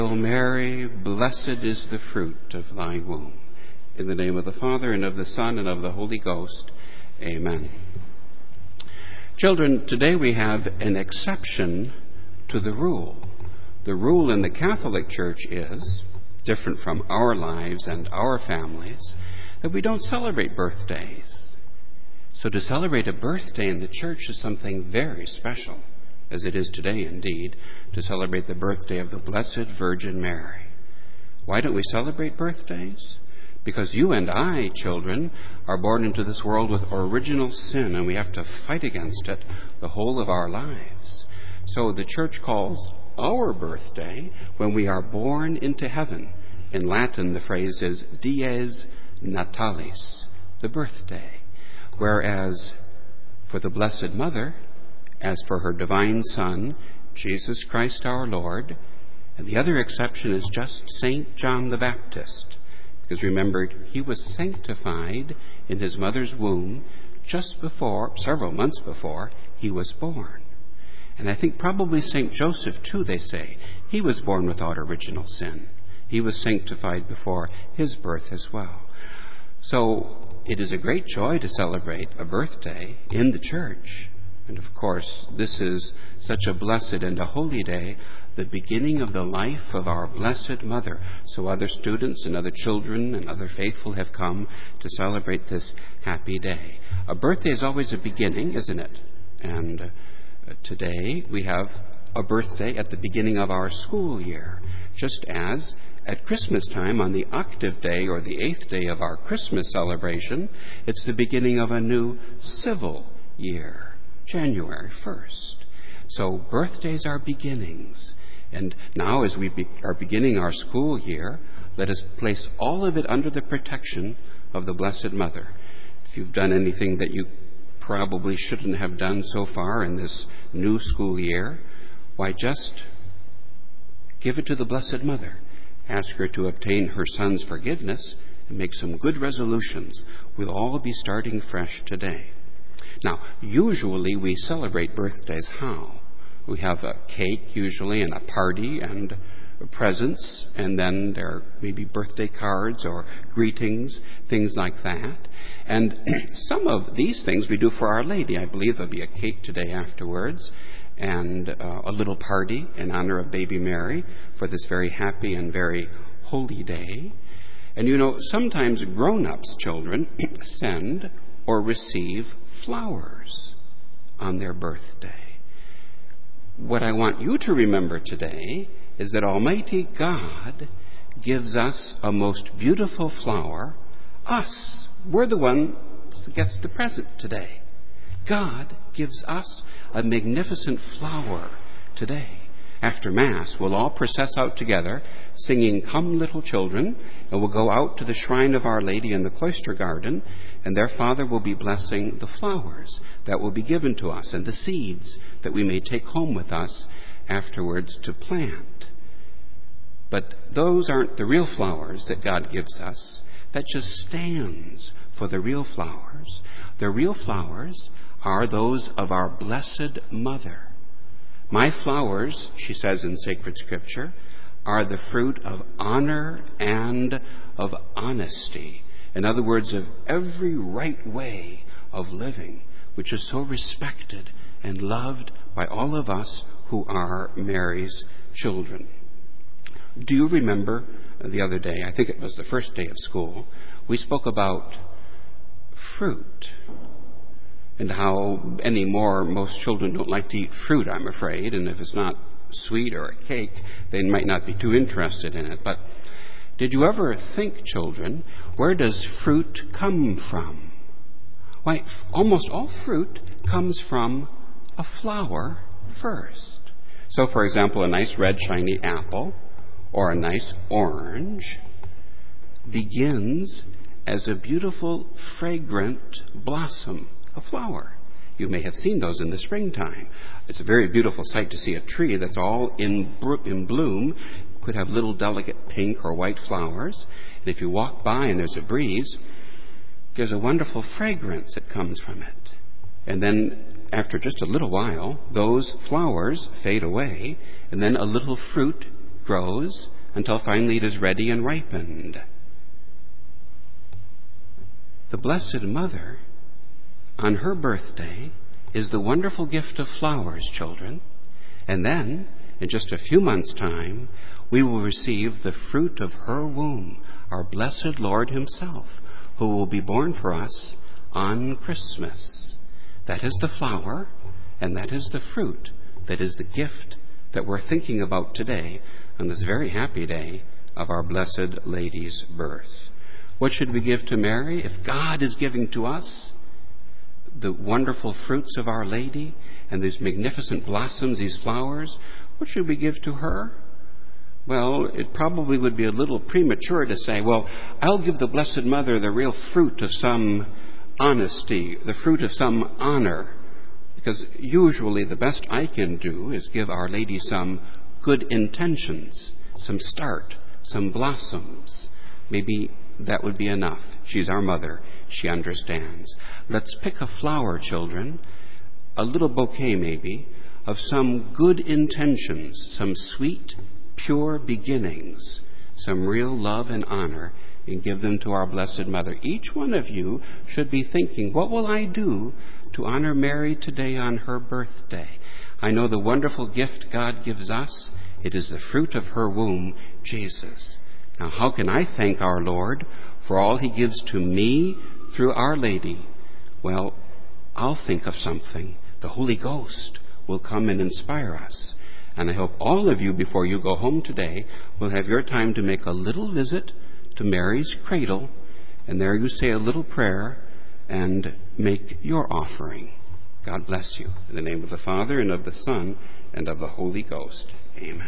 Hail Mary, blessed is the fruit of thy womb. In the name of the Father, and of the Son, and of the Holy Ghost. Amen. Children, today we have an exception to the rule. The rule in the Catholic Church is, different from our lives and our families, that we don't celebrate birthdays. So to celebrate a birthday in the church is something very special, as it is today indeed, to celebrate the birthday of the Blessed Virgin Mary. Why don't we celebrate birthdays? Because you and I, children, are born into this world with original sin, and we have to fight against it the whole of our lives. So the church calls our birthday when we are born into heaven. In Latin, the phrase is dies natalis, the birthday. Whereas for the Blessed Mother, as for her divine Son, Jesus Christ our Lord, and the other exception is just St. John the Baptist. Because remember, he was sanctified in his mother's womb just before, several months before, he was born. And I think probably St. Joseph, too, they say, he was born without original sin. He was sanctified before his birth as well. So it is a great joy to celebrate a birthday in the church. And of course, this is such a blessed and a holy day, the beginning of the life of our Blessed Mother. So other students and other children and other faithful have come to celebrate this happy day. A birthday is always a beginning, isn't it? And today we have a birthday at the beginning of our school year, just as at Christmas time, on the octave day or the 8th day of our Christmas celebration, it's the beginning of a new civil year, January 1st. So birthdays are beginnings. And now as we are beginning our school year, let us place all of it under the protection of the Blessed Mother. If you've done anything that you probably shouldn't have done so far in this new school year, why just give it to the Blessed Mother. Ask her to obtain her Son's forgiveness and make some good resolutions. We'll all be starting fresh today. Now, usually we celebrate birthdays how? We have a cake usually and a party and presents, and then there are maybe birthday cards or greetings, things like that. And some of these things we do for Our Lady. I believe there'll be a cake today afterwards and a little party in honor of Baby Mary for this very happy and very holy day. And you know, sometimes grown-ups, children, send or receive flowers on their birthday. What I want you to remember today is that Almighty God gives us a most beautiful flower. Us, we're the one that gets the present today. God gives us a magnificent flower today. After Mass, we'll all process out together, singing Come Little Children, and we'll go out to the shrine of Our Lady in the cloister garden, and their Father will be blessing the flowers that will be given to us and the seeds that we may take home with us afterwards to plant. But those aren't the real flowers that God gives us. That just stands for the real flowers. The real flowers are those of our Blessed Mother. My flowers, she says in sacred scripture, are the fruit of honor and of honesty. In other words, of every right way of living, which is so respected and loved by all of us who are Mary's children. Do you remember the other day, I think it was the first day of school, we spoke about fruit and how anymore most children don't like to eat fruit, I'm afraid, and if it's not sweet or a cake, they might not be too interested in it. But did you ever think, children, where does fruit come from? Why, almost all fruit comes from a flower first. So, for example, a nice red shiny apple or a nice orange begins as a beautiful fragrant blossom, a flower. You may have seen those in the springtime. It's a very beautiful sight to see a tree that's all in bloom. Could have little delicate pink or white flowers. And if you walk by and there's a breeze, there's a wonderful fragrance that comes from it. And then after just a little while, those flowers fade away, and then a little fruit grows until finally it is ready and ripened. The Blessed Mother, on her birthday, is the wonderful gift of flowers, children. And then, in just a few months' time, we will receive the fruit of her womb, our blessed Lord himself, who will be born for us on Christmas. That is the flower, and that is the fruit, that is the gift that we're thinking about today on this very happy day of our Blessed Lady's birth. What should we give to Mary? If God is giving to us the wonderful fruits of Our Lady and these magnificent blossoms, these flowers, what should we give to her? Well, it probably would be a little premature to say, well, I'll give the Blessed Mother the real fruit of some honesty, the fruit of some honor, because usually the best I can do is give Our Lady some good intentions, some start, some blossoms. Maybe that would be enough. She's our mother. She understands. Let's pick a flower, children, a little bouquet maybe, of some good intentions, some sweet, pure beginnings, some real love and honor, and give them to our Blessed Mother. Each one of you should be thinking, what will I do to honor Mary today on her birthday? I know the wonderful gift God gives us. It is the fruit of her womb, Jesus. Now, how can I thank our Lord for all he gives to me through Our Lady? Well, I'll think of something. The Holy Ghost will come and inspire us. And I hope all of you, before you go home today, will have your time to make a little visit to Mary's cradle, and there you say a little prayer and make your offering. God bless you. In the name of the Father, and of the Son, and of the Holy Ghost. Amen.